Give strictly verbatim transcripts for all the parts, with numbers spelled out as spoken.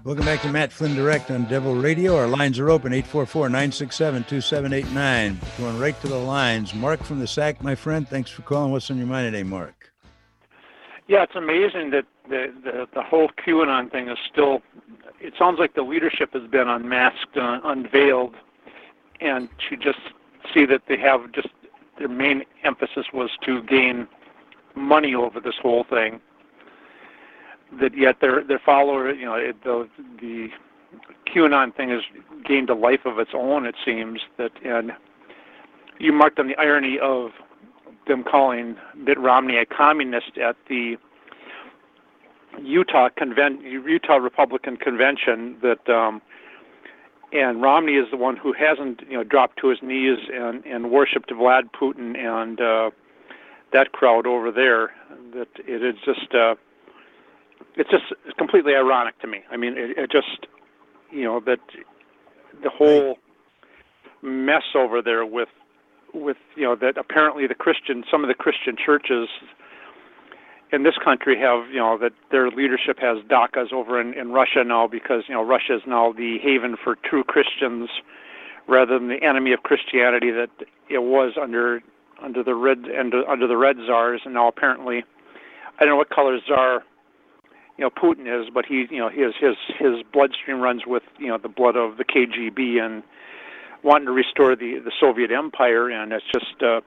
Welcome back to Matt Flynn Direct on Devil Radio. Our lines are open, eight four four, nine six seven, two seven eight nine. Going right to the lines. Mark from the S A C, my friend, thanks for calling. What's on your mind today, Mark? Yeah, it's amazing that the, the, the whole QAnon thing is still, it sounds like the leadership has been unmasked, uh, unveiled, and to just see that they have just, their main emphasis was to gain money over this whole thing. That yet their their follower, you know, it, the the QAnon thing has gained a life of its own. It seems that, and you marked on the irony of them calling Mitt Romney a communist at the Utah convent Utah Republican convention. That um, and Romney is the one who hasn't, you know, dropped to his knees and and worshipped Vlad Putin and uh, that crowd over there. That it is just. Uh, It's just completely ironic to me. I mean, it, it just, you know, that the whole mess over there with, with you know, that apparently the Christian, some of the Christian churches in this country have, you know, that their leadership has dachas over in, in Russia now because, you know, Russia is now the haven for true Christians rather than the enemy of Christianity that it was under under the red under, under the red czars, and now apparently, I don't know what color czar, you know, Putin is, but he, you know, his his his bloodstream runs with, you know, the blood of the K G B and wanting to restore the, the Soviet Empire, and it's just uh,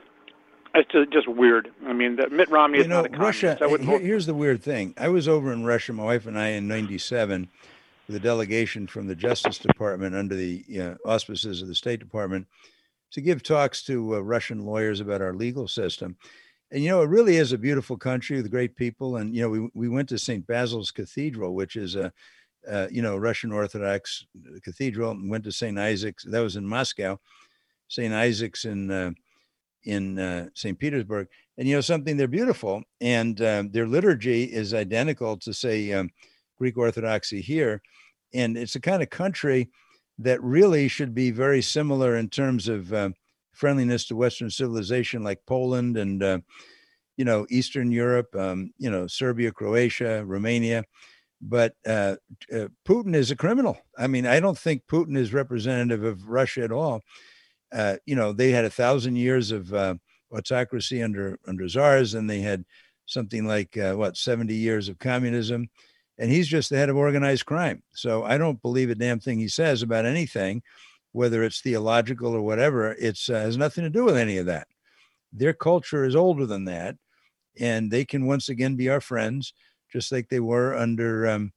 it's just, just weird. I mean, that Mitt Romney you is know, not a communist. Russia. I Here, here's the weird thing. I was over in Russia, my wife and I, in ninety-seven, with a delegation from the Justice Department under the you know, auspices of the State Department to give talks to uh, Russian lawyers about our legal system. And, you know, it really is a beautiful country with great people. And, you know, we, we went to Saint Basil's Cathedral, which is a, uh, you know, Russian Orthodox cathedral, and went to Saint Isaac's. That was in Moscow, Saint Isaac's in, uh, in uh, Saint Petersburg. And, you know, something, they're beautiful. And um, their liturgy is identical to, say, um, Greek Orthodoxy here. And it's a kind of country that really should be very similar in terms of uh, friendliness to Western civilization, like Poland and, uh, you know, Eastern Europe, um, you know, Serbia, Croatia, Romania. But uh, uh, Putin is a criminal. I mean, I don't think Putin is representative of Russia at all. Uh, you know, they had a thousand years of uh, autocracy under under czars, and they had something like, uh, what, seventy years of communism. And he's just the head of organized crime. So I don't believe a damn thing he says about anything, whether it's theological or whatever. It's uh, has nothing to do with any of that. Their culture is older than that, and they can once again be our friends, just like they were under um,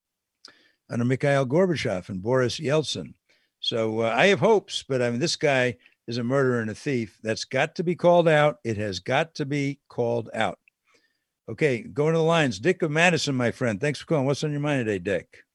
under Mikhail Gorbachev and Boris Yeltsin. So uh, I have hopes, but I mean, this guy is a murderer and a thief. That's got to be called out. It has got to be called out. Okay, going to the lines. Dick of Madison, my friend. Thanks for calling. What's on your mind today, Dick?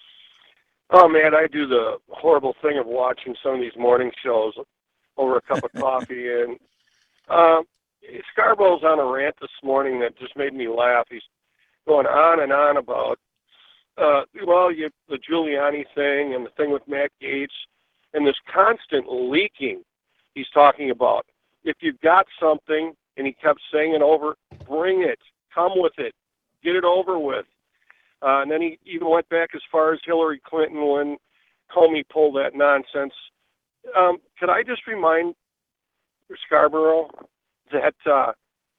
Oh, man, I do the horrible thing of watching some of these morning shows over a cup of coffee. And uh, Scarborough's on a rant this morning that just made me laugh. He's going on and on about, uh, well, you, the Giuliani thing and the thing with Matt Gaetz and this constant leaking he's talking about. If you've got something, and he kept saying it over, bring it, come with it, get it over with. Uh, and then he even went back as far as Hillary Clinton when Comey pulled that nonsense. Um, could I just remind Scarborough that uh,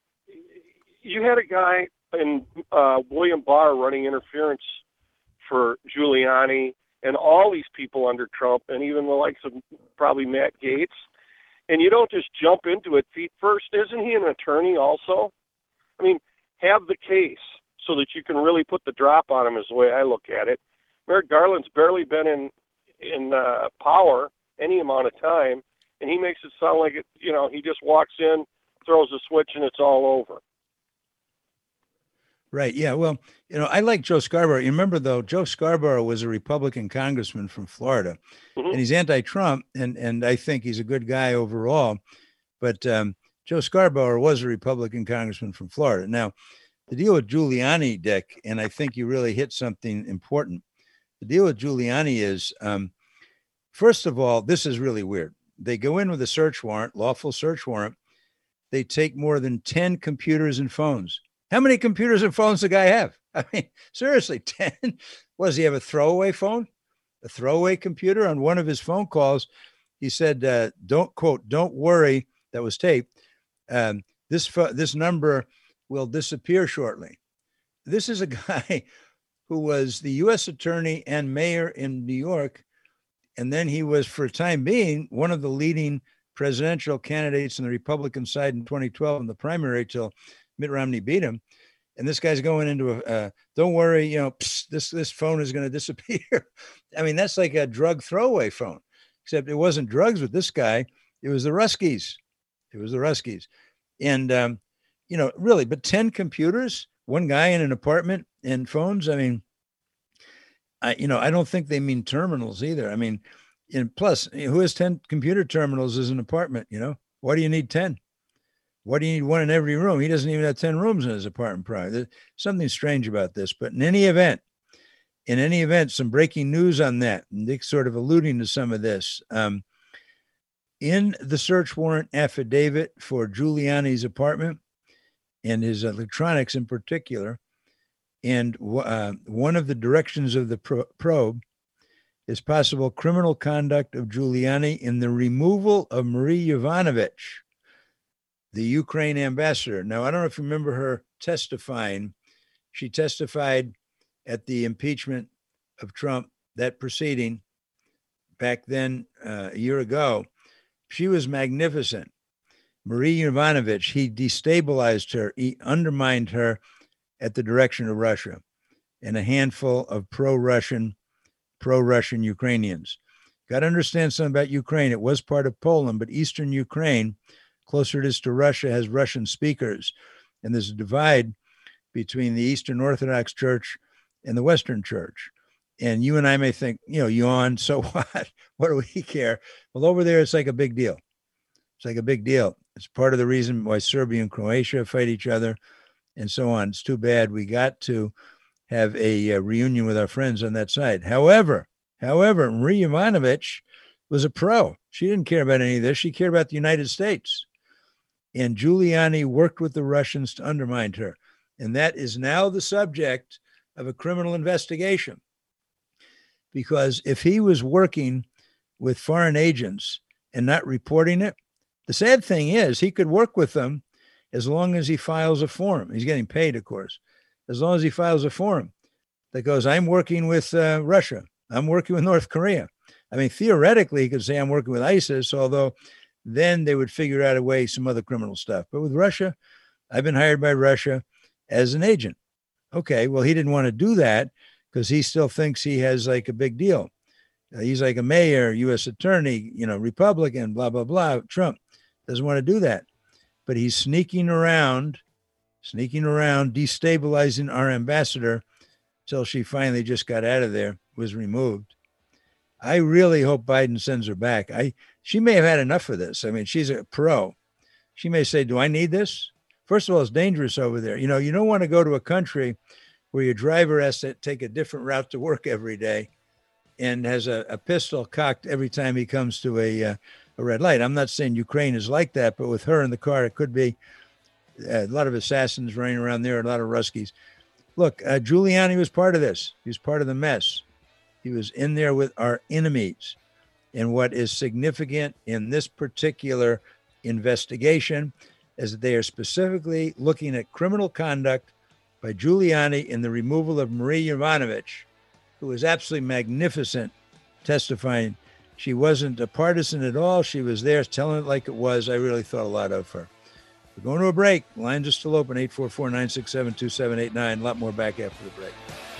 you had a guy in uh, William Barr running interference for Giuliani and all these people under Trump, and even the likes of probably Matt Gaetz, and you don't just jump into it feet first. Isn't he an attorney also? I mean, have the case so that you can really put the drop on him is the way I look at it. Merrick Garland's barely been in in uh, power any amount of time, and he makes it sound like, it, you know, he just walks in, throws a switch, and it's all over. Right. Yeah. Well, you know, I like Joe Scarborough. You remember, though, Joe Scarborough was a Republican congressman from Florida, mm-hmm. and he's anti-Trump, and, and I think he's a good guy overall. But um, Joe Scarborough was a Republican congressman from Florida. Now, the deal with Giuliani, Dick, and I think you really hit something important. The deal with Giuliani is, um, first of all, this is really weird. They go in with a search warrant, lawful search warrant. They take more than ten computers and phones. How many computers and phones does the guy have? I mean, seriously, ten. What, does he have a throwaway phone? A throwaway computer? On one of his phone calls, he said, uh, don't quote, don't worry, that was taped. Um, this, this number will disappear shortly. This is a guy who was the U S attorney and mayor in New York. And then he was, for a time being, one of the leading presidential candidates on the Republican side in twenty twelve in the primary till Mitt Romney beat him. And this guy's going into a, uh, don't worry, you know, psst, this, this phone is going to disappear. I mean, that's like a drug throwaway phone, except it wasn't drugs with this guy. It was the Ruskies. It was the Ruskies. And, um, you know, really, but ten computers, one guy in an apartment and phones. I mean, I, you know, I don't think they mean terminals either. I mean, and plus, who has ten computer terminals as an apartment? You know, why do you need ten? Why do you need one in every room? He doesn't even have ten rooms in his apartment. Probably there's something strange about this. But in any event, in any event, some breaking news on that. Nick's sort of alluding to some of this. Um, in the search warrant affidavit for Giuliani's apartment and his electronics in particular, and uh, one of the directions of the pro- probe is possible criminal conduct of Giuliani in the removal of Marie Yovanovitch, the Ukraine ambassador. Now, I don't know if you remember her testifying. She testified at the impeachment of Trump, that proceeding back then uh, a year ago. She was magnificent. Marie Yovanovitch, he destabilized her, he undermined her at the direction of Russia and a handful of pro-Russian, pro-Russian Ukrainians. Got to understand something about Ukraine. It was part of Poland, but Eastern Ukraine, closer it is to Russia, has Russian speakers. And there's a divide between the Eastern Orthodox Church and the Western Church. And you and I may think, you know, yawn, so what? What do we care? Well, over there, it's like a big deal. It's like a big deal. It's part of the reason why Serbia and Croatia fight each other and so on. It's too bad we got to have a, a reunion with our friends on that side. However, however, Marie Yovanovitch was a pro. She didn't care about any of this. She cared about the United States. And Giuliani worked with the Russians to undermine her. And that is now the subject of a criminal investigation. Because if he was working with foreign agents and not reporting it, the sad thing is he could work with them as long as he files a form. He's getting paid, of course, as long as he files a form that goes, I'm working with uh, Russia. I'm working with North Korea. I mean, theoretically, he could say I'm working with ISIS, although then they would figure out a way, some other criminal stuff. But with Russia, I've been hired by Russia as an agent. Okay, well, he didn't want to do that because he still thinks he has like a big deal. Uh, he's like a mayor, U S attorney, you know, Republican, blah, blah, blah. Trump doesn't want to do that. But he's sneaking around, sneaking around, destabilizing our ambassador till she finally just got out of there, was removed. I really hope Biden sends her back. I She may have had enough of this. I mean, she's a pro. She may say, do I need this? First of all, it's dangerous over there. You know, you don't want to go to a country where your driver has to take a different route to work every day and has a, a pistol cocked every time he comes to a, uh, a red light. I'm not saying Ukraine is like that, but with her in the car, it could be a lot of assassins running around there, a lot of Ruskies. Look, uh, Giuliani was part of this. He was part of the mess. He was in there with our enemies. And what is significant in this particular investigation is that they are specifically looking at criminal conduct by Giuliani in the removal of Marie Yovanovitch, who was absolutely magnificent testifying. She wasn't a partisan at all. She was there telling it like it was. I really thought a lot of her. We're going to a break. Lines are still open, eight four four, nine six seven, two seven eight nine. A lot more back after the break.